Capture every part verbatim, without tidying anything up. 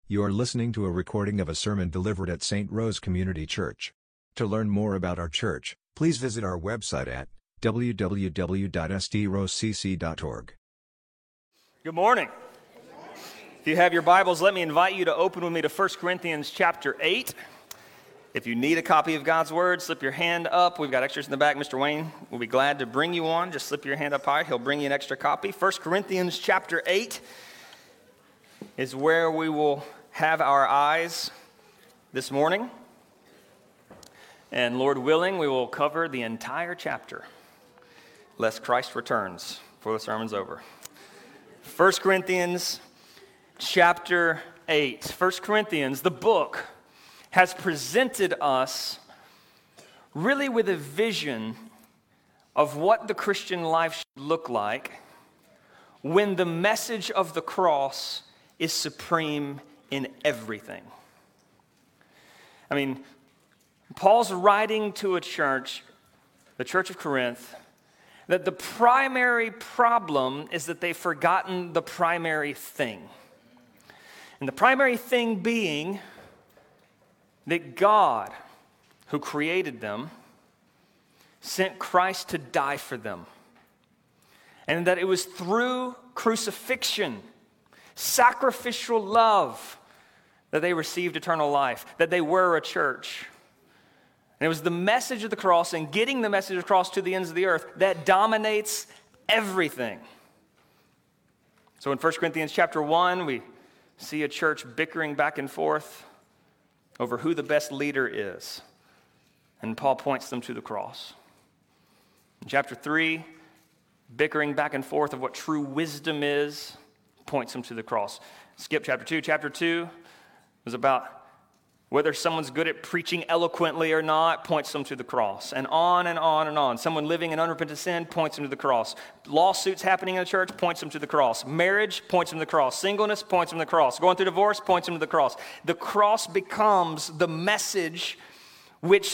You are listening to a recording of a sermon delivered at Saint Rose Community Church. To learn more about our church, please visit our website at w w w dot s t rose c c dot org. Good morning. If you have your Bibles, let me invite you to open with me to First Corinthians chapter eight. If you need a copy of God's Word, slip your hand up. We've got extras in the back. Mister Wayne will be glad to bring you one. Just slip your hand up high. He'll bring you an extra copy. First Corinthians chapter eight is where we will have our eyes this morning. And Lord willing, we will cover the entire chapter, lest Christ returns before the sermon's over. First Corinthians chapter eight. First Corinthians, the book, has presented us really with a vision of what the Christian life should look like when the message of the cross is supreme in everything. I mean, Paul's writing to a church, the church of Corinth, that the primary problem is that they've forgotten the primary thing. And the primary thing being that God, who created them, sent Christ to die for them. And that it was through crucifixion, sacrificial love, that they received eternal life, that they were a church. And it was the message of the cross and getting the message across to the ends of the earth that dominates everything. So in First Corinthians chapter one, we see a church bickering back and forth over who the best leader is. And Paul points them to the cross. In chapter three, bickering back and forth of what true wisdom is, points them to the cross. Skip chapter two. Chapter two was about whether someone's good at preaching eloquently or not, points them to the cross. And on and on and on. Someone living in unrepentant sin points them to the cross. Lawsuits happening in the church points them to the cross. Marriage points them to the cross. Singleness points them to the cross. Going through divorce points them to the cross. The cross becomes the message which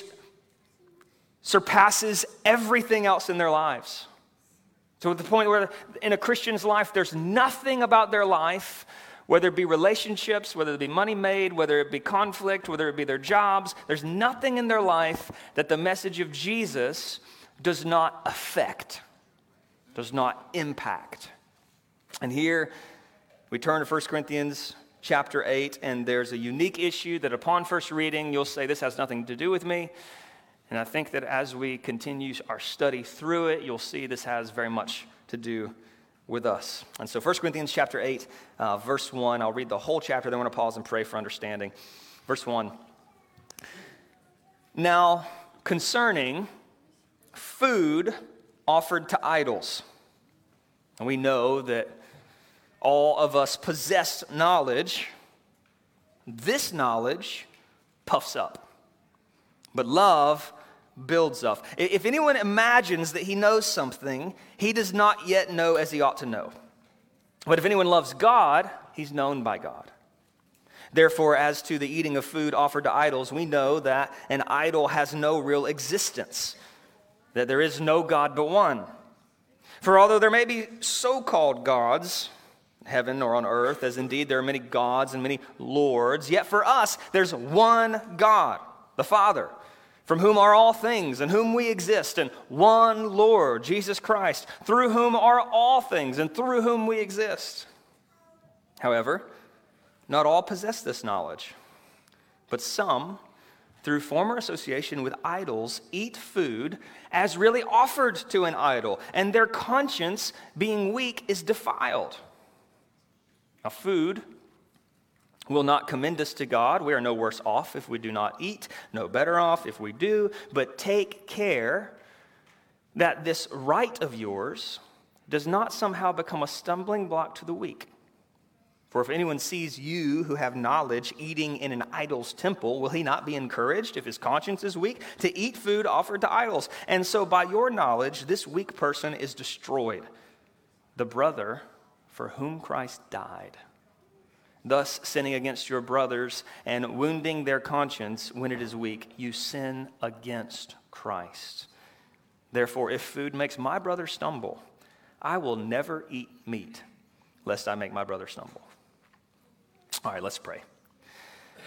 surpasses everything else in their lives. So at the point where in a Christian's life, there's nothing about their life, whether it be relationships, whether it be money made, whether it be conflict, whether it be their jobs, there's nothing in their life that the message of Jesus does not affect, does not impact. And here we turn to First Corinthians chapter eight, and there's a unique issue that upon first reading, you'll say, this has nothing to do with me. And I think that as we continue our study through it, you'll see this has very much to do with us. And so First Corinthians chapter eight, uh, verse one, I'll read the whole chapter, then I want to pause and pray for understanding. Verse one. Now, concerning food offered to idols, and we know that all of us possess knowledge. This knowledge puffs up, but love builds up. If anyone imagines that he knows something, he does not yet know as he ought to know. But if anyone loves God, he's known by God. Therefore, as to the eating of food offered to idols, we know that an idol has no real existence, that there is no God but one. For although there may be so-called gods, heaven or on earth, as indeed there are many gods and many lords, yet for us there's one God, the Father, from whom are all things, and whom we exist, and one Lord, Jesus Christ, through whom are all things, and through whom we exist. However, not all possess this knowledge, but some, through former association with idols, eat food as really offered to an idol, and their conscience, being weak, is defiled. Now, food will not commend us to God. We are no worse off if we do not eat, no better off if we do. But take care that this right of yours does not somehow become a stumbling block to the weak. For if anyone sees you who have knowledge eating in an idol's temple, will he not be encouraged, if his conscience is weak, to eat food offered to idols? And so by your knowledge, this weak person is destroyed, the brother for whom Christ died. Thus, sinning against your brothers and wounding their conscience when it is weak, you sin against Christ. Therefore, if food makes my brother stumble, I will never eat meat, lest I make my brother stumble. All right, let's pray.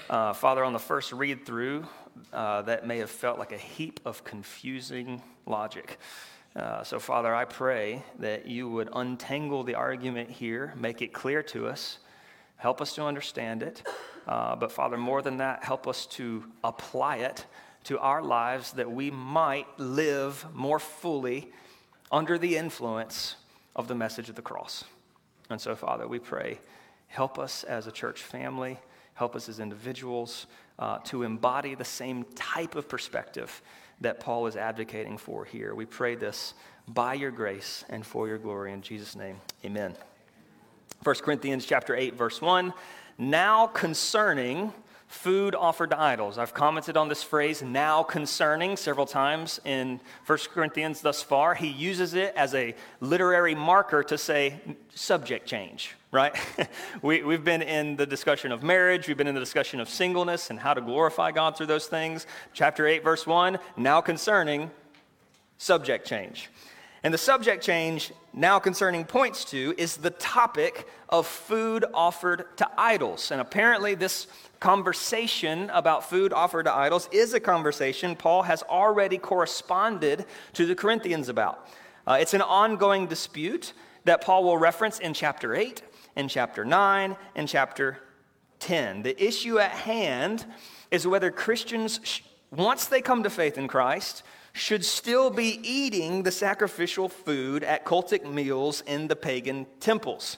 Uh, Father, on the first read through, uh, that may have felt like a heap of confusing logic. Uh, so, Father, I pray that you would untangle the argument here, make it clear to us, help us to understand it. Uh, but, Father, more than that, help us to apply it to our lives that we might live more fully under the influence of the message of the cross. And so, Father, we pray, help us as a church family, help us as individuals uh, to embody the same type of perspective that Paul is advocating for here. We pray this by your grace and for your glory. In Jesus' name, amen. First Corinthians chapter eight, verse one, now concerning food offered to idols. I've commented on this phrase, now concerning, several times in First Corinthians thus far. He uses it as a literary marker to say subject change, right? we, we've been in the discussion of marriage. We've been in the discussion of singleness and how to glorify God through those things. Chapter eight, verse one, now concerning subject change. And the subject change now concerning points to is the topic of food offered to idols. And apparently this conversation about food offered to idols is a conversation Paul has already corresponded to the Corinthians about. Uh, it's an ongoing dispute that Paul will reference in chapter eight, in chapter nine, and chapter ten. The issue at hand is whether Christians, sh- once they come to faith in Christ, should still be eating the sacrificial food at cultic meals in the pagan temples.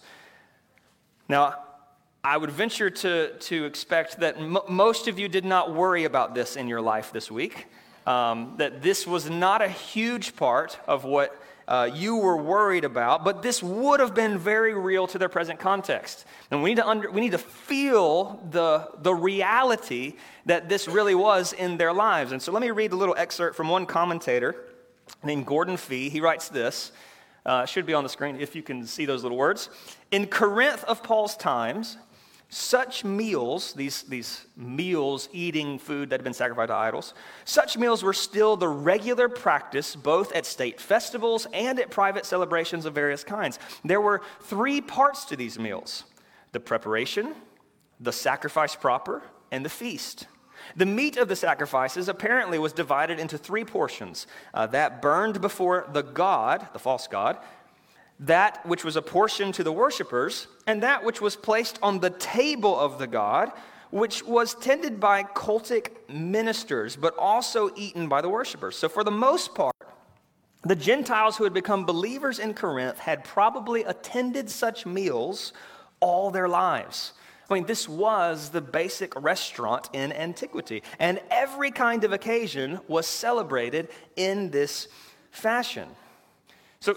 Now, I would venture to, to expect that m- most of you did not worry about this in your life this week, um, that this was not a huge part of what uh, you were worried about, but this would have been very real to their present context. And we need to under, we need to feel the, the reality that this really was in their lives. And so let me read a little excerpt from one commentator named Gordon Fee. He writes this, uh, should be on the screen if you can see those little words. In Corinth of Paul's times, such meals, these, these meals eating food that had been sacrificed to idols, such meals were still the regular practice both at state festivals and at private celebrations of various kinds. There were three parts to these meals: the preparation, the sacrifice proper, and the feast. The meat of the sacrifices apparently was divided into three portions: uh, that burned before the god, the false god, that which was a portion to the worshipers, and that which was placed on the table of the god, which was tended by cultic ministers, but also eaten by the worshipers. So for the most part, the Gentiles who had become believers in Corinth had probably attended such meals all their lives. I mean, this was the basic restaurant in antiquity, and every kind of occasion was celebrated in this fashion. So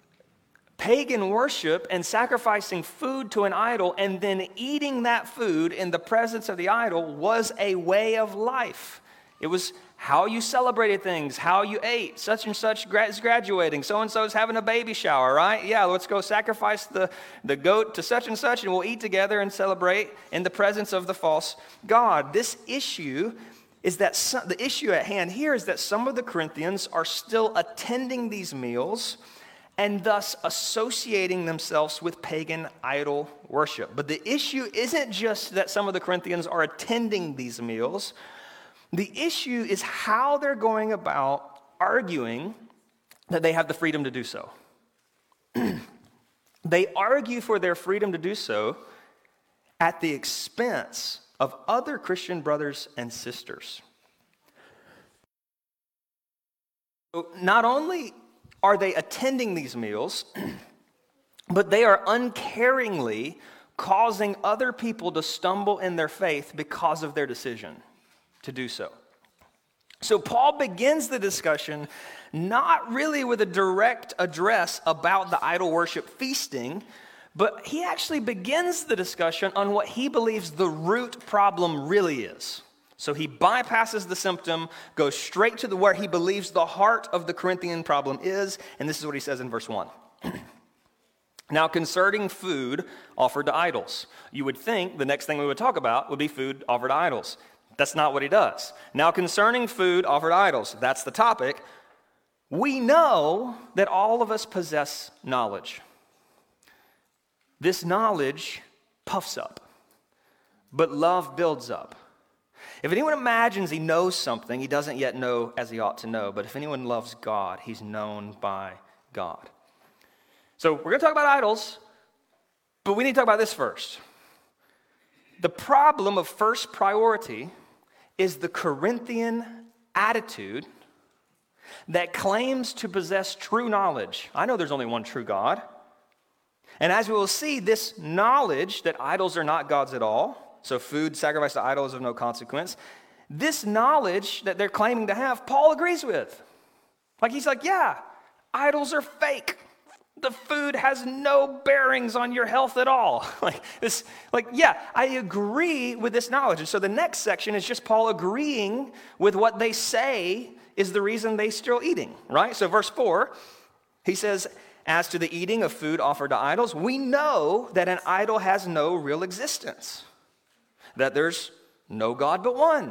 pagan worship and sacrificing food to an idol and then eating that food in the presence of the idol was a way of life. It was how you celebrated things, how you ate. Such and such is graduating. So-and-so is having a baby shower, right? Yeah, let's go sacrifice the, the goat to such and such, and we'll eat together and celebrate in the presence of the false god. This issue is that some, the issue at hand here is that some of the Corinthians are still attending these meals and thus associating themselves with pagan idol worship. But the issue isn't just that some of the Corinthians are attending these meals. The issue is how they're going about arguing that they have the freedom to do so. They argue for their freedom to do so at the expense of other Christian brothers and sisters. So not only are they attending these meals, but they are uncaringly causing other people to stumble in their faith because of their decision to do so. So Paul begins the discussion not really with a direct address about the idol worship feasting, but he actually begins the discussion on what he believes the root problem really is. So he bypasses the symptom, goes straight to the where he believes the heart of the Corinthian problem is, and this is what he says in verse one. Now, concerning food offered to idols, you would think the next thing we would talk about would be food offered to idols. That's not what he does. Now, concerning food offered to idols, that's the topic. We know that all of us possess knowledge. This knowledge puffs up, but love builds up. If anyone imagines he knows something, he doesn't yet know as he ought to know. But if anyone loves God, he's known by God. So we're going to talk about idols, but we need to talk about this first. The problem of first priority is the Corinthian attitude that claims to possess true knowledge. I know there's only one true God. And as we will see, this knowledge that idols are not gods at all, so food sacrificed to idols is of no consequence, this knowledge that they're claiming to have, Paul agrees with. Like he's like, yeah, idols are fake. The food has no bearings on your health at all. Like this, like, yeah, I agree with this knowledge. And so the next section is just Paul agreeing with what they say is the reason they're still eating, right? So verse four, he says, as to the eating of food offered to idols, we know that an idol has no real existence, that there's no God but one.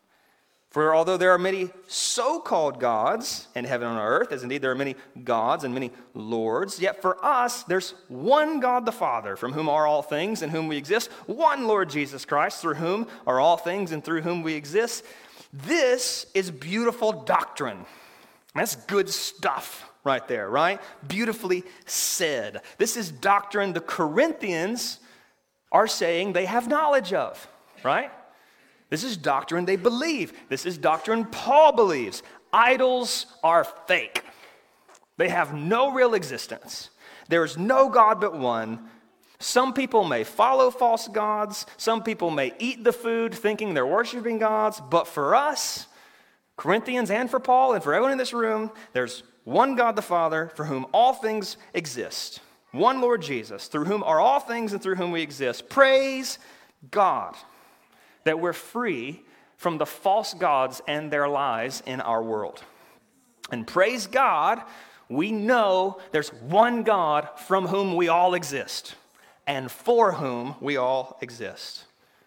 For although there are many so-called gods in heaven and on earth, as indeed there are many gods and many lords, yet for us there's one God the Father, from whom are all things and whom we exist, one Lord Jesus Christ, through whom are all things and through whom we exist. This is beautiful doctrine. That's good stuff right there, right? Beautifully said. This is doctrine the Corinthians are saying they have knowledge of, right? This is doctrine they believe. This is doctrine Paul believes. Idols are fake. They have no real existence. There is no God but one. Some people may follow false gods. Some people may eat the food thinking they're worshiping gods. But for us, Corinthians, and for Paul, and for everyone in this room, there's one God the Father, for whom all things exist. One Lord Jesus, through whom are all things and through whom we exist. Praise God that we're free from the false gods and their lies in our world. And praise God, we know there's one God from whom we all exist and for whom we all exist.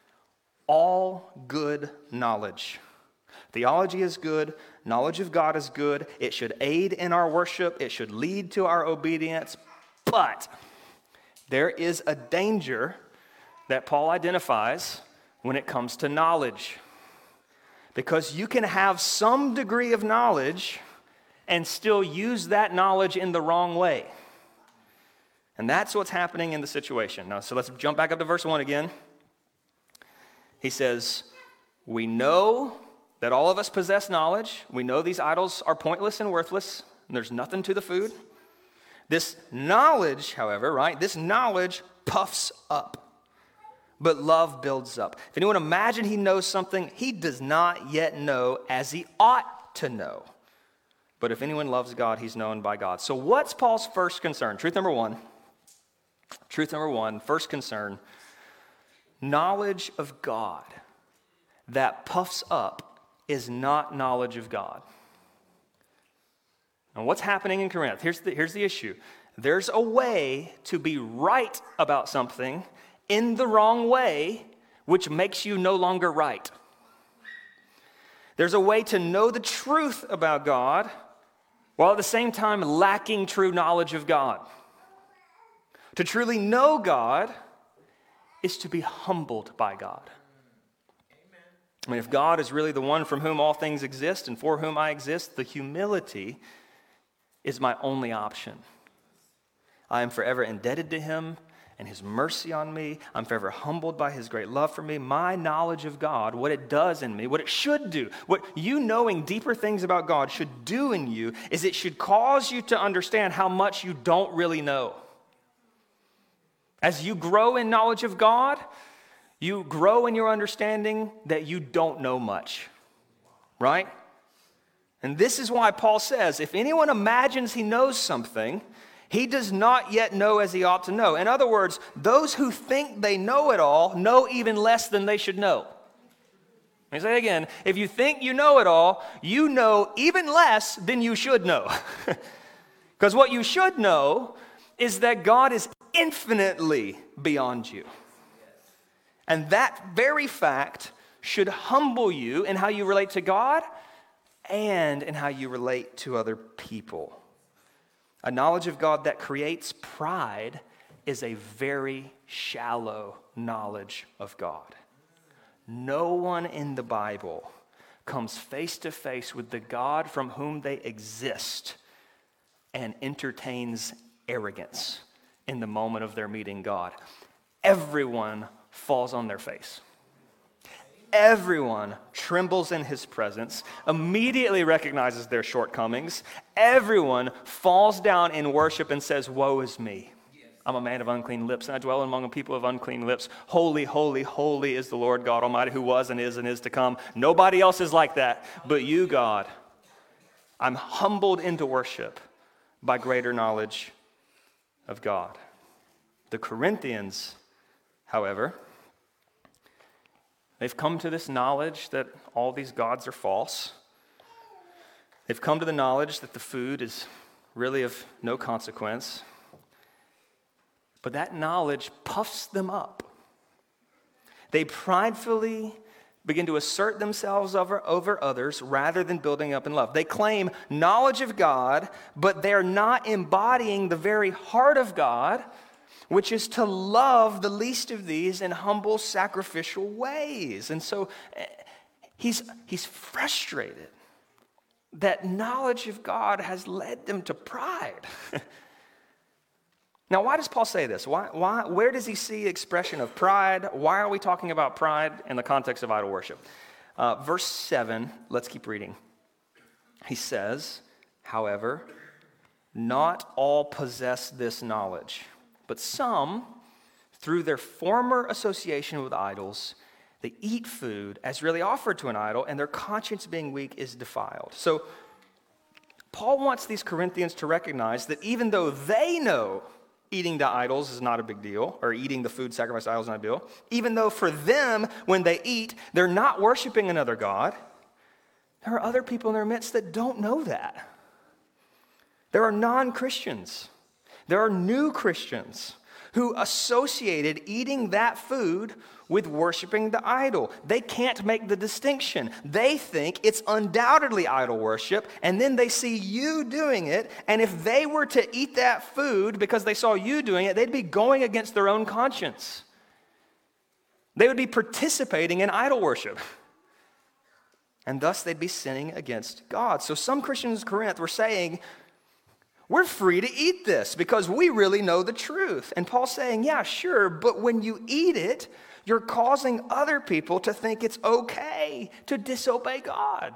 All good knowledge. Theology is good. Knowledge of God is good. It should aid in our worship. It should lead to our obedience. But there is a danger that Paul identifies when it comes to knowledge. Because you can have some degree of knowledge and still use that knowledge in the wrong way. And that's what's happening in the situation. Now, so let's jump back up to verse one again. He says, we know that all of us possess knowledge. We know these idols are pointless and worthless, and there's nothing to the food. This knowledge, however, right, this knowledge puffs up. But love builds up. If anyone imagine he knows something, he does not yet know as he ought to know. But if anyone loves God, he's known by God. So what's Paul's first concern? Truth number one. Truth number one, first concern. Knowledge of God that puffs up is not knowledge of God. And what's happening in Corinth? Here's the, here's the issue. There's a way to be right about something in the wrong way, which makes you no longer right. There's a way to know the truth about God while at the same time lacking true knowledge of God. To truly know God is to be humbled by God. I mean, if God is really the one from whom all things exist and for whom I exist, the humility is my only option. I am forever indebted to him and his mercy on me. I'm forever humbled by his great love for me. My knowledge of God, what it does in me, what it should do, what you knowing deeper things about God should do in you is it should cause you to understand how much you don't really know. As you grow in knowledge of God, you grow in your understanding that you don't know much, right? And this is why Paul says, if anyone imagines he knows something, he does not yet know as he ought to know. In other words, those who think they know it all know even less than they should know. Let me say it again. If you think you know it all, you know even less than you should know. Because what you should know is that God is infinitely beyond you. And that very fact should humble you in how you relate to God and in how you relate to other people. A knowledge of God that creates pride is a very shallow knowledge of God. no one in the Bible comes face to face with the God from whom they exist and entertains arrogance in the moment of their meeting God. Everyone falls on their face. Everyone trembles in his presence, immediately recognizes their shortcomings. Everyone falls down in worship and says, "Woe is me. I'm a man of unclean lips, and I dwell among a people of unclean lips. Holy, holy, holy is the Lord God Almighty, who was and is and is to come. Nobody else is like that but you, God." I'm humbled into worship by greater knowledge of God. The Corinthians, however, they've come to this knowledge that all these gods are false. They've come to the knowledge that the food is really of no consequence. But that knowledge puffs them up. They pridefully begin to assert themselves over, over others rather than building up in love. They claim knowledge of God, but they're not embodying the very heart of God, which is to love the least of these in humble, sacrificial ways. And so he's, he's frustrated that knowledge of God has led them to pride. Now, why does Paul say this? Why, why, where does he see expression of pride? Why are we talking about pride in the context of idol worship? Uh, verse seven, let's keep reading. He says, "However, not all possess this knowledge, but some, through their former association with idols, they eat food as really offered to an idol, and their conscience being weak is defiled." So, Paul wants these Corinthians to recognize that even though they know eating to idols is not a big deal, or eating the food sacrificed to idols is not a big deal, even though for them, when they eat, they're not worshiping another God, there are other people in their midst that don't know that. There are non-Christians. There are new Christians who associated eating that food with worshiping the idol. They can't make the distinction. They think it's undoubtedly idol worship, and then they see you doing it, and if they were to eat that food because they saw you doing it, they'd be going against their own conscience. They would be participating in idol worship, and thus they'd be sinning against God. So some Christians in Corinth were saying, we're free to eat this because we really know the truth. And Paul's saying, yeah, sure, but when you eat it, you're causing other people to think it's okay to disobey God,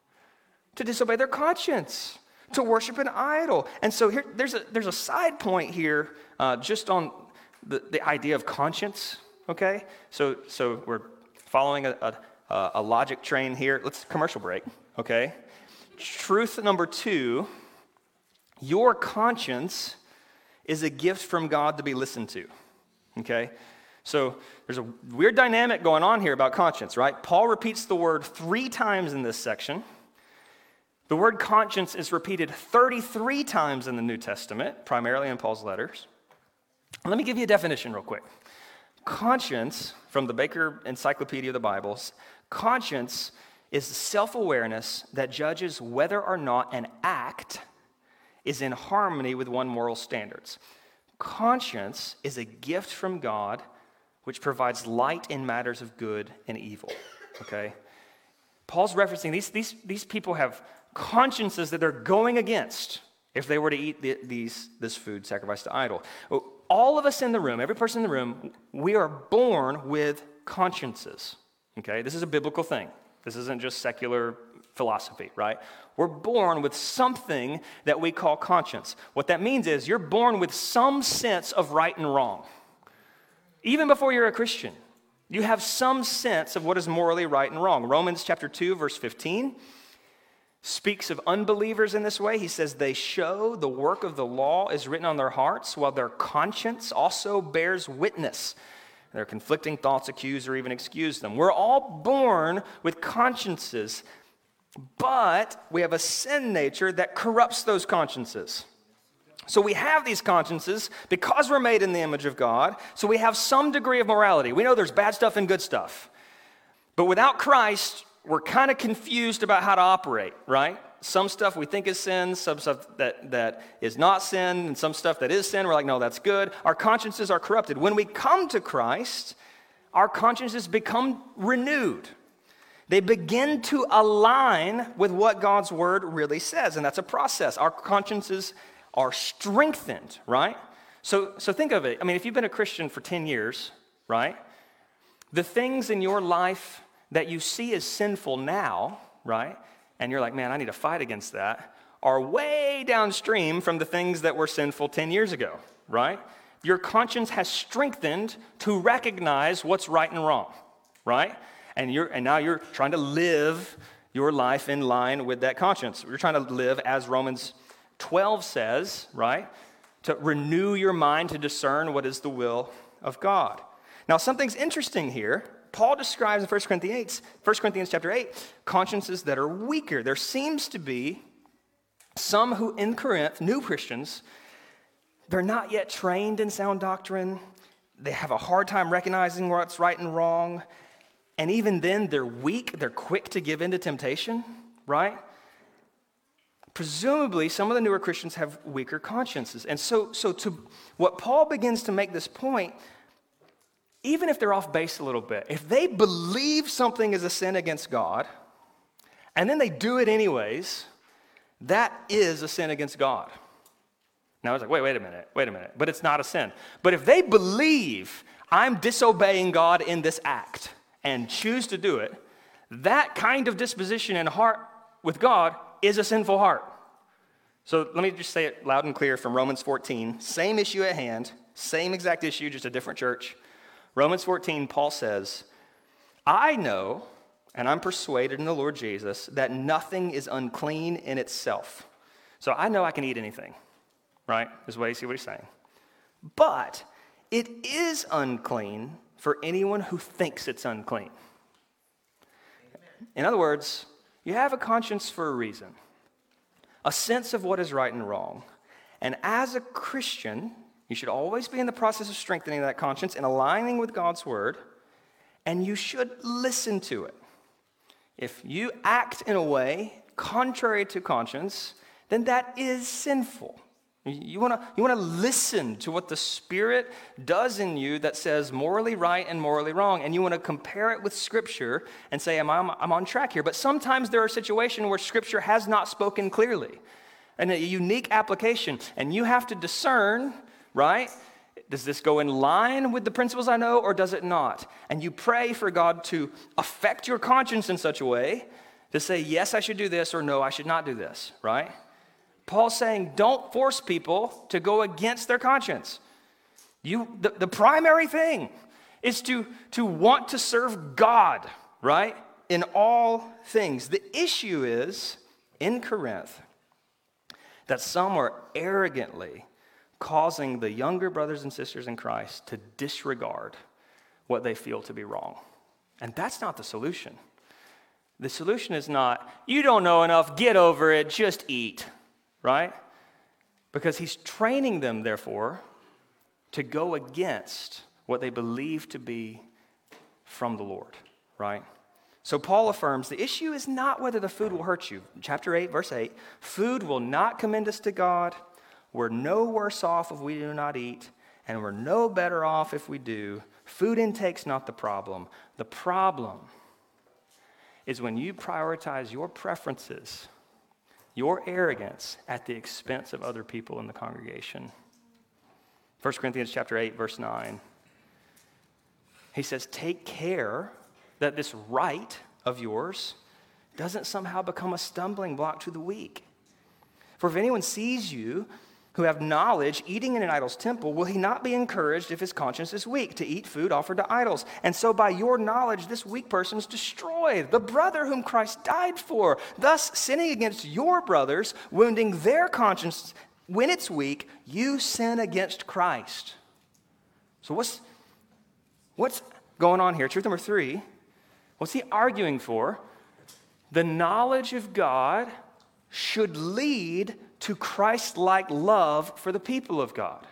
to disobey their conscience, to worship an idol. And so here, there's a there's a side point here uh, just on the, the idea of conscience, okay? So so we're following a, a, a logic train here. Let's commercial break, okay? Truth number two, your conscience is a gift from God to be listened to, okay? So there's a weird dynamic going on here about conscience, right? Paul repeats the word three times in this section. The word conscience is repeated thirty-three times in the New Testament, primarily in Paul's letters. Let me give you a definition real quick. Conscience, from the Baker Encyclopedia of the Bibles, conscience is self-awareness that judges whether or not an act is in harmony with one's moral standards. Conscience is a gift from God which provides light in matters of good and evil, okay? Paul's referencing these, these, these people have consciences that they're going against if they were to eat the, these, this food sacrificed to idol. All of us in the room, every person in the room, we are born with consciences, okay? This is a biblical thing. This isn't just secular philosophy, right? We're born with something that we call conscience. What that means is you're born with some sense of right and wrong. Even before you're a Christian, you have some sense of what is morally right and wrong. Romans chapter two, verse fifteen speaks of unbelievers in this way. He says, they show the work of the law is written on their hearts, while their conscience also bears witness. Their conflicting thoughts accuse or even excuse them. We're all born with consciences, but we have a sin nature that corrupts those consciences. So we have these consciences because we're made in the image of God, so we have some degree of morality. We know there's bad stuff and good stuff. But without Christ, we're kind of confused about how to operate, right? Some stuff we think is sin, some stuff that, that is not sin, and some stuff that is sin, we're like, no, that's good. Our consciences are corrupted. When we come to Christ, our consciences become renewed. They begin to align with what God's word really says, and that's a process. Our consciences are strengthened, right? So, so think of it. I mean, if you've been a Christian for ten years, right, the things in your life that you see as sinful now, right, and you're like, man, I need to fight against that, are way downstream from the things that were sinful ten years ago, right? Your conscience has strengthened to recognize what's right and wrong, right? And you're and now you're trying to live your life in line with that conscience. You're trying to live as Romans twelve says, right? To renew your mind to discern what is the will of God. Now, something's interesting here. Paul describes in First Corinthians, First Corinthians chapter eight, consciences that are weaker. There seems to be some who in Corinth, new Christians, they're not yet trained in sound doctrine. They have a hard time recognizing what's right and wrong. And even then, they're weak. They're quick to give in to temptation, right? Presumably, some of the newer Christians have weaker consciences. And so, so to what Paul begins to make this point, even if they're off base a little bit, if they believe something is a sin against God, and then they do it anyways, that is a sin against God. Now, I was like, wait, wait a minute, wait a minute. But it's not a sin. But if they believe I'm disobeying God in this act and choose to do it, that kind of disposition and heart with God is a sinful heart. So let me just say it loud and clear from Romans fourteen. Same issue at hand, same exact issue, just a different church. Romans fourteen, Paul says, I know, and I'm persuaded in the Lord Jesus, that nothing is unclean in itself. So I know I can eat anything, right? Is what you see what he's saying. But it is unclean for anyone who thinks it's unclean. In other words, you have a conscience for a reason, a sense of what is right and wrong. And as a Christian, you should always be in the process of strengthening that conscience and aligning with God's word, and you should listen to it. If you act in a way contrary to conscience, then that is sinful. You want to you want to listen to what the Spirit does in you that says morally right and morally wrong, and you want to compare it with Scripture and say, am I, I'm on track here. But sometimes there are situations where Scripture has not spoken clearly, and a unique application, and you have to discern, right? Does this go in line with the principles I know, or does it not? And you pray for God to affect your conscience in such a way to say, yes, I should do this, or no, I should not do this, right? Paul's saying, don't force people to go against their conscience. You, the, the primary thing is to, to want to serve God, right, in all things. The issue is, in Corinth, that some are arrogantly causing the younger brothers and sisters in Christ to disregard what they feel to be wrong. And that's not the solution. The solution is not, you don't know enough, get over it, just eat. Right? Because he's training them, therefore, to go against what they believe to be from the Lord, right? So Paul affirms the issue is not whether the food will hurt you. Chapter eight, verse eight, food will not commend us to God. We're no worse off if we do not eat, and we're no better off if we do. Food intake's not the problem. The problem is when you prioritize your preferences, your arrogance at the expense of other people in the congregation. First Corinthians chapter eight, verse nine. He says, take care that this right of yours doesn't somehow become a stumbling block to the weak. For if anyone sees you who have knowledge eating in an idol's temple, will he not be encouraged if his conscience is weak to eat food offered to idols? And so by your knowledge, this weak person is destroyed, the brother whom Christ died for, thus sinning against your brothers, wounding their conscience. When it's weak, you sin against Christ. So what's, what's going on here? Truth number three, what's he arguing for? The knowledge of God should lead to Christ-like love for the people of God.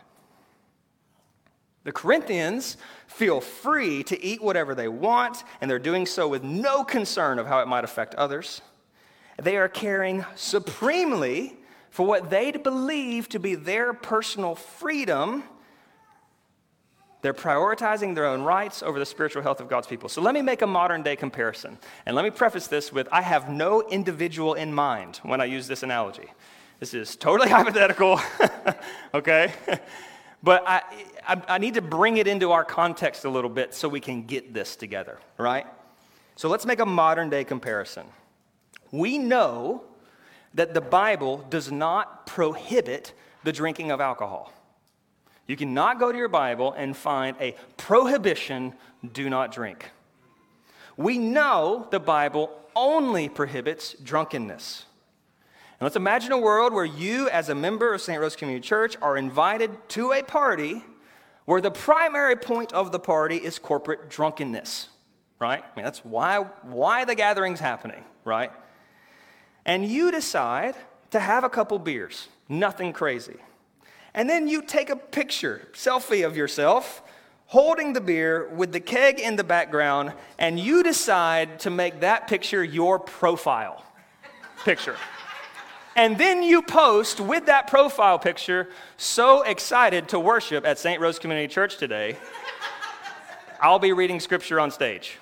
The Corinthians feel free to eat whatever they want, and they're doing so with no concern of how it might affect others. They are caring supremely for what they believe to be their personal freedom They're prioritizing their own rights over the spiritual health of God's people. So let me make a modern day comparison. And let me preface this with, I have no individual in mind when I use this analogy. This is totally hypothetical, okay? But I, I, I need to bring it into our context a little bit so we can get this together, right? So let's make a modern day comparison. We know that the Bible does not prohibit the drinking of alcohol. You cannot go to your Bible and find a prohibition, do not drink. We know the Bible only prohibits drunkenness. And let's imagine a world where you, as a member of Saint Rose Community Church, are invited to a party where the primary point of the party is corporate drunkenness, right? I mean, that's why, why the gathering's happening, right? And you decide to have a couple beers, nothing crazy. And then you take a picture, selfie of yourself, holding the beer with the keg in the background, and you decide to make that picture your profile picture. And then you post with that profile picture, so excited to worship at Saint Rose Community Church today, I'll be reading scripture on stage.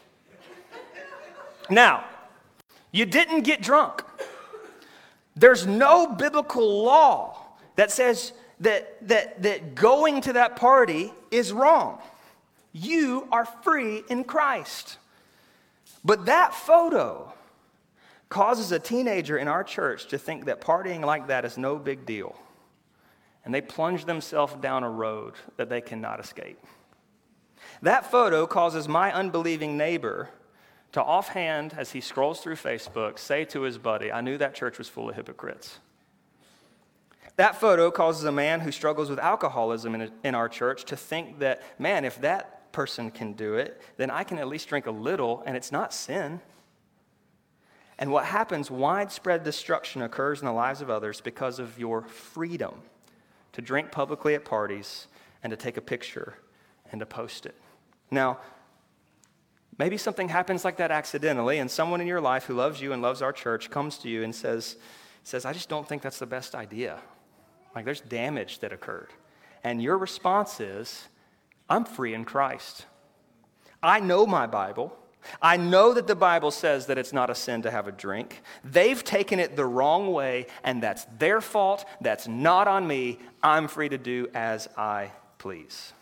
Now, you didn't get drunk. There's no biblical law that says that, that, that going to that party is wrong. You are free in Christ. But that photo causes a teenager in our church to think that partying like that is no big deal. And they plunge themselves down a road that they cannot escape. That photo causes my unbelieving neighbor to offhand, as he scrolls through Facebook, say to his buddy, I knew that church was full of hypocrites. That photo causes a man who struggles with alcoholism in, in our church to think that, man, if that person can do it, then I can at least drink a little, and it's not sin. And what happens, widespread destruction occurs in the lives of others because of your freedom to drink publicly at parties and to take a picture and to post it. Now, maybe something happens like that accidentally, and someone in your life who loves you and loves our church comes to you and says, says, I just don't think that's the best idea. Like, there's damage that occurred. And your response is, I'm free in Christ. I know my Bible. I know that the Bible says that it's not a sin to have a drink. They've taken it the wrong way, and that's their fault. That's not on me. I'm free to do as I please.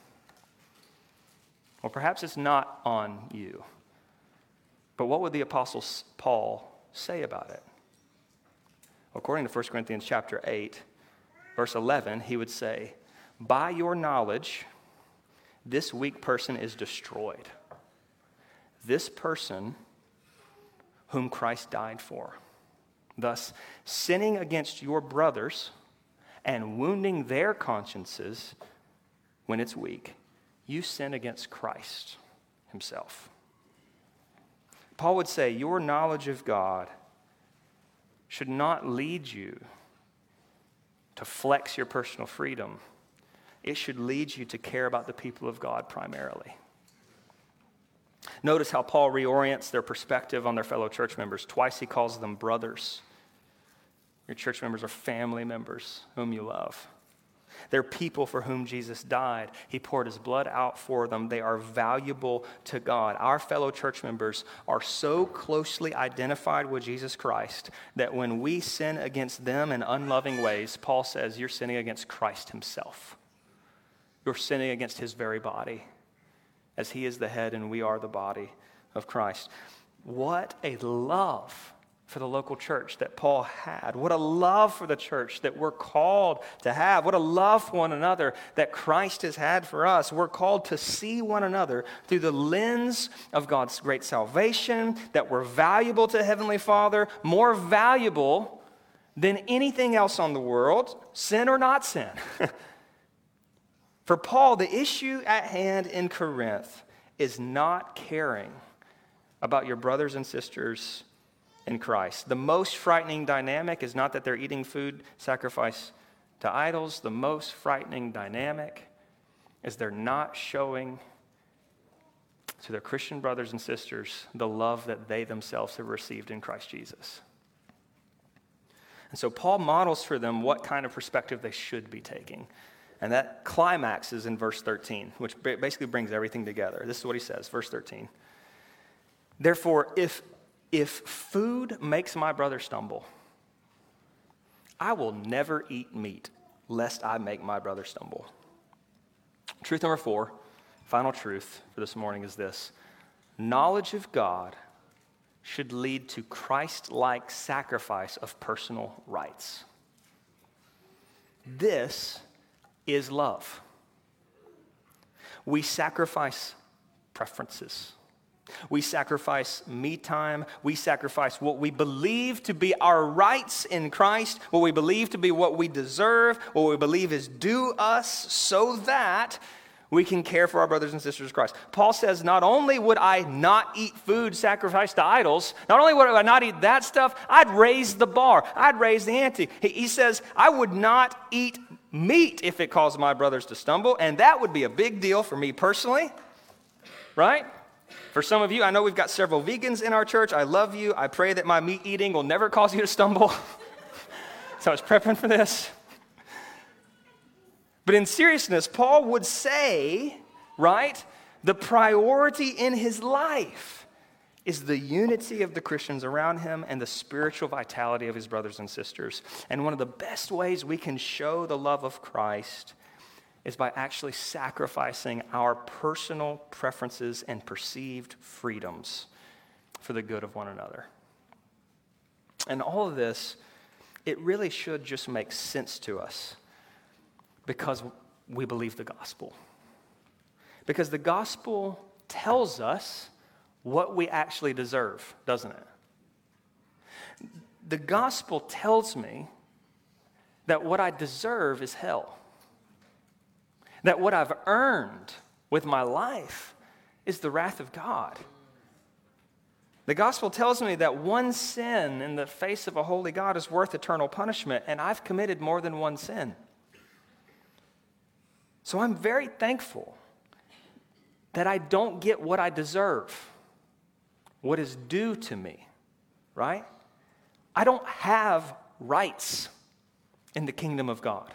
Or perhaps it's not on you. But what would the Apostle Paul say about it? According to First Corinthians chapter eight, verse eleven, he would say, by your knowledge, this weak person is destroyed. This person whom Christ died for. Thus, sinning against your brothers and wounding their consciences when it's weak, you sin against Christ himself. Paul would say your knowledge of God should not lead you to flex your personal freedom. It should lead you to care about the people of God primarily. Notice how Paul reorients their perspective on their fellow church members. Twice he calls them brothers. Your church members are family members whom you love. They're people for whom Jesus died. He poured his blood out for them. They are valuable to God. Our fellow church members are so closely identified with Jesus Christ that when we sin against them in unloving ways, Paul says you're sinning against Christ himself. You're sinning against his very body, as he is the head and we are the body of Christ. What a love for the local church that Paul had. What a love for the church that we're called to have. What a love for one another that Christ has had for us. We're called to see one another through the lens of God's great salvation, that we're valuable to Heavenly Father, more valuable than anything else on the world, sin or not sin. For Paul, the issue at hand in Corinth is not caring about your brothers and sisters in Christ. The most frightening dynamic is not that they're eating food sacrificed to idols. The most frightening dynamic is they're not showing to their Christian brothers and sisters the love that they themselves have received in Christ Jesus. And so Paul models for them what kind of perspective they should be taking. And that climaxes in verse thirteen, which basically brings everything together. This is what he says, verse thirteen. Therefore, if, if food makes my brother stumble, I will never eat meat, lest I make my brother stumble. Truth number four, final truth for this morning is this. Knowledge of God should lead to Christ-like sacrifice of personal rights. This is love. We sacrifice preferences. We sacrifice me time. We sacrifice what we believe to be our rights in Christ, what we believe to be what we deserve, what we believe is due us, so that we can care for our brothers and sisters in Christ. Paul says, not only would I not eat food sacrificed to idols, not only would I not eat that stuff, I'd raise the bar. I'd raise the ante. He, he says, I would not eat meat if it caused my brothers to stumble, and that would be a big deal for me personally, right? For some of you, I know we've got several vegans in our church. I love you. I pray that my meat eating will never cause you to stumble. So I was prepping for this. But in seriousness, Paul would say, right, the priority in his life is the unity of the Christians around him and the spiritual vitality of his brothers and sisters. And one of the best ways we can show the love of Christ is by actually sacrificing our personal preferences and perceived freedoms for the good of one another. And all of this, it really should just make sense to us because we believe the gospel. Because the gospel tells us what we actually deserve, doesn't it? The gospel tells me that what I deserve is hell. That what I've earned with my life is the wrath of God. The gospel tells me that one sin in the face of a holy God is worth eternal punishment, and I've committed more than one sin. So I'm very thankful that I don't get what I deserve, what is due to me, right? I don't have rights in the kingdom of God.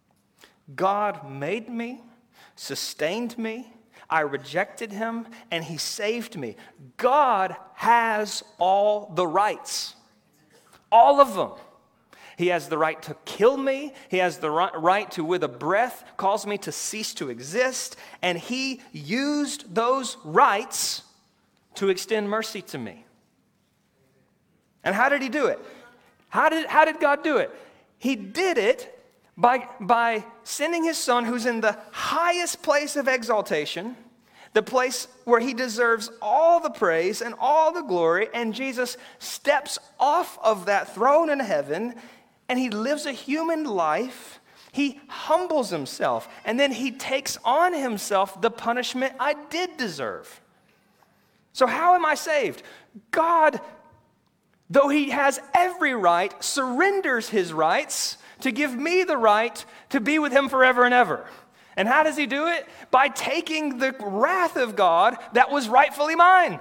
God made me, sustained me, I rejected him, and he saved me. God has all the rights, all of them. He has the right to kill me. He has the right to, with a breath, cause me to cease to exist. And he used those rights to extend mercy to me. And how did he do it? How did, how did God do it? He did it By, by sending his son, who's in the highest place of exaltation, the place where he deserves all the praise and all the glory, and Jesus steps off of that throne in heaven, and he lives a human life. He humbles himself, and then he takes on himself the punishment I did deserve. So how am I saved? God, though he has every right, surrenders his rights to give me the right to be with him forever and ever. And how does he do it? By taking the wrath of God that was rightfully mine.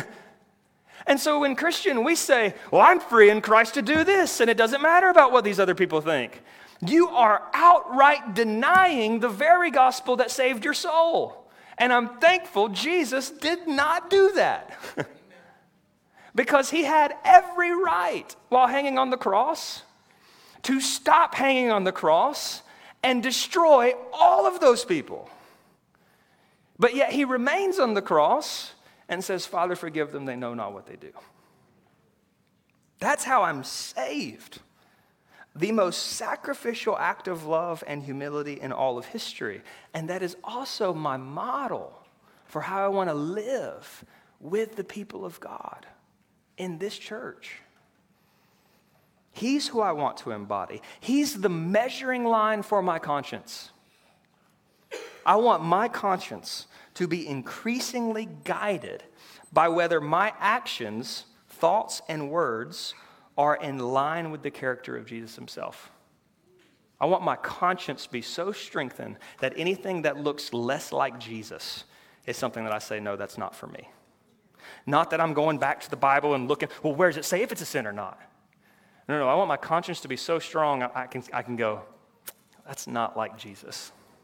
And so in Christian, we say, well, I'm free in Christ to do this, and it doesn't matter about what these other people think. You are outright denying the very gospel that saved your soul. And I'm thankful Jesus did not do that. Because he had every right while hanging on the cross to stop hanging on the cross and destroy all of those people. But yet he remains on the cross and says, Father, forgive them, they know not what they do. That's how I'm saved. The most sacrificial act of love and humility in all of history. And that is also my model for how I want to live with the people of God in this church. He's who I want to embody. He's the measuring line for my conscience. I want my conscience to be increasingly guided by whether my actions, thoughts, and words are in line with the character of Jesus himself. I want my conscience to be so strengthened that anything that looks less like Jesus is something that I say, no, that's not for me. Not that I'm going back to the Bible and looking, well, where does it say if it's a sin or not? No, no, I want my conscience to be so strong I can, I can go, that's not like Jesus.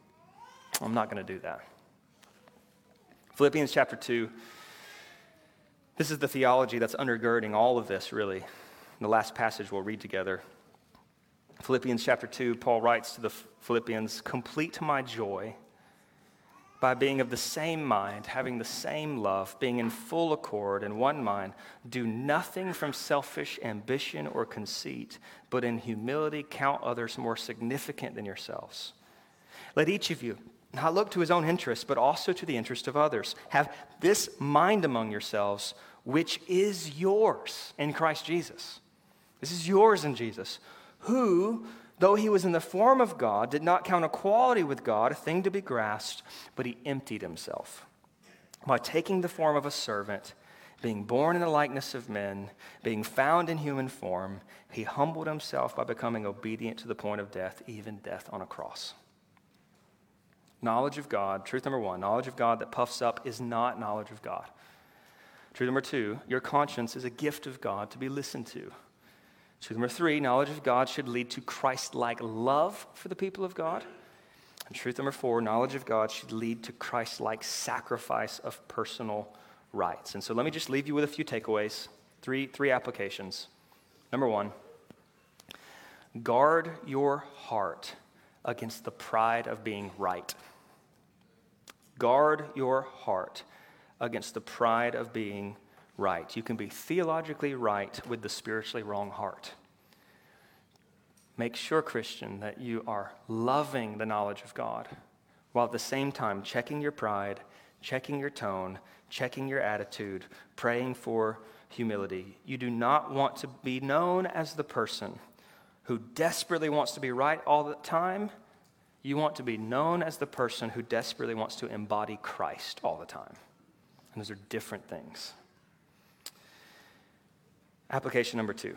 I'm not going to do that. Philippians chapter two. This is the theology that's undergirding all of this, really. The last passage we'll read together. Philippians chapter two, Paul writes to the Philippians, "Complete my joy by being of the same mind, having the same love, being in full accord in one mind. Do nothing from selfish ambition or conceit, but in humility count others more significant than yourselves. Let each of you not look to his own interest, but also to the interest of others. Have this mind among yourselves, which is yours in Christ Jesus." This is yours in Jesus, who, though he was in the form of God, did not count equality with God a thing to be grasped, but he emptied himself by taking the form of a servant, being born in the likeness of men, being found in human form. He humbled himself by becoming obedient to the point of death, even death on a cross. Knowledge of God, truth number one, knowledge of God that puffs up is not knowledge of God. Truth number two, your conscience is a gift of God to be listened to. Truth number three, knowledge of God should lead to Christ-like love for the people of God. And truth number four, knowledge of God should lead to Christ-like sacrifice of personal rights. And so let me just leave you with a few takeaways, three, three applications. Number one, guard your heart against the pride of being right. Guard your heart against the pride of being right. You can be theologically right with the spiritually wrong heart. Make sure, Christian, that you are loving the knowledge of God, while at the same time checking your pride, checking your tone, checking your attitude, praying for humility. You do not want to be known as the person who desperately wants to be right all the time. You want to be known as the person who desperately wants to embody Christ all the time. And those are different things. Application number two.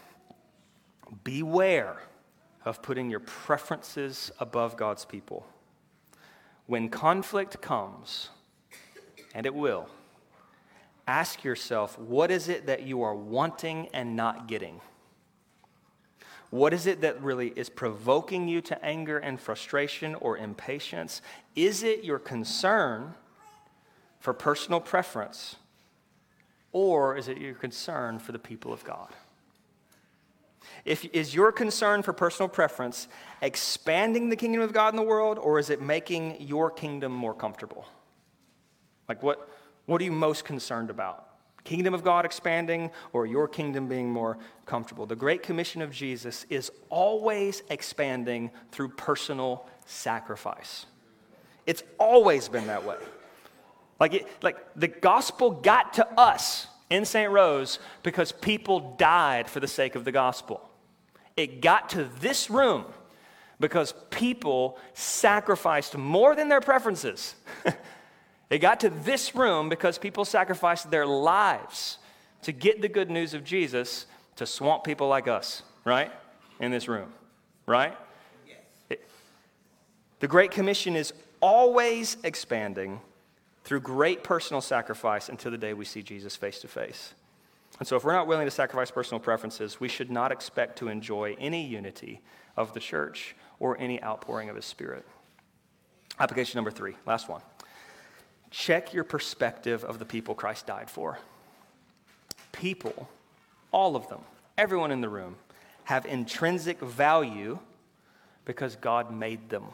Beware of putting your preferences above God's people. When conflict comes, and it will, ask yourself, what is it that you are wanting and not getting? What is it that really is provoking you to anger and frustration or impatience? Is it your concern for personal preference, or is it your concern for the people of God? If, is your concern for personal preference expanding the kingdom of God in the world, or is it making your kingdom more comfortable? Like what, what are you most concerned about? Kingdom of God expanding or your kingdom being more comfortable? The Great Commission of Jesus is always expanding through personal sacrifice. It's always been that way. Like, it, like the gospel got to us in Saint Rose because people died for the sake of the gospel. It got to this room because people sacrificed more than their preferences. It got to this room because people sacrificed their lives to get the good news of Jesus to swamp people like us, right? In this room, right? Yes. It, the Great Commission is always expanding through great personal sacrifice until the day we see Jesus face to face. And so if we're not willing to sacrifice personal preferences, we should not expect to enjoy any unity of the church or any outpouring of His Spirit. Application number three, last one. Check your perspective of the people Christ died for. People, all of them, everyone in the room, have intrinsic value because God made them.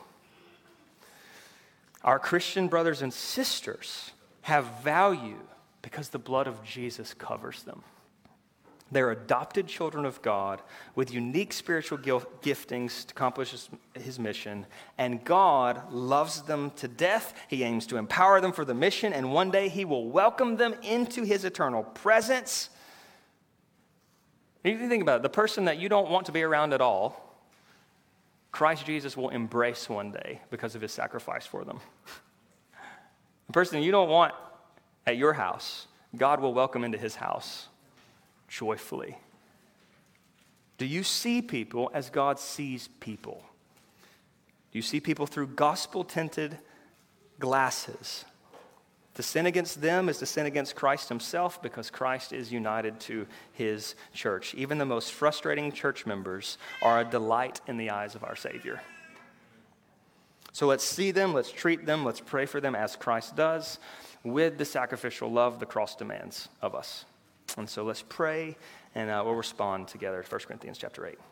Our Christian brothers and sisters have value because the blood of Jesus covers them. They're adopted children of God with unique spiritual giftings to accomplish his, his mission, and God loves them to death. He aims to empower them for the mission, and one day He will welcome them into His eternal presence. If you think about it, the person that you don't want to be around at all, Christ Jesus will embrace one day because of His sacrifice for them. The person you don't want at your house, God will welcome into His house joyfully. Do you see people as God sees people? Do you see people through gospel-tinted glasses? To sin against them is to sin against Christ Himself because Christ is united to His church. Even the most frustrating church members are a delight in the eyes of our Savior. So let's see them, let's treat them, let's pray for them as Christ does, with the sacrificial love the cross demands of us. And so let's pray, and uh, we'll respond together to First Corinthians chapter eight.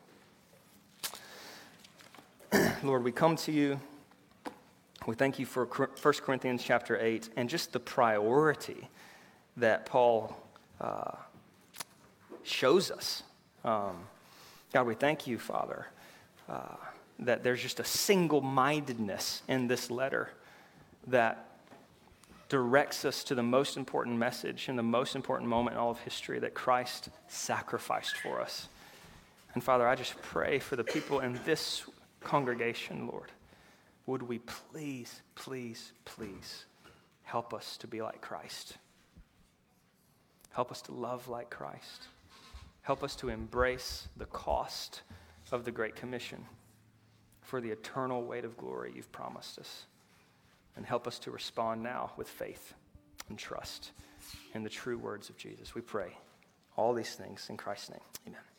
Lord, we come to you. We thank you for First Corinthians chapter eight and just the priority that Paul uh, shows us. Um, God, we thank you, Father, uh, that there's just a single-mindedness in this letter that directs us to the most important message and the most important moment in all of history, that Christ sacrificed for us. And Father, I just pray for the people in this congregation, Lord. Would we please, please, please help us to be like Christ. Help us to love like Christ. Help us to embrace the cost of the Great Commission for the eternal weight of glory you've promised us. And help us to respond now with faith and trust in the true words of Jesus. We pray all these things in Christ's name. Amen.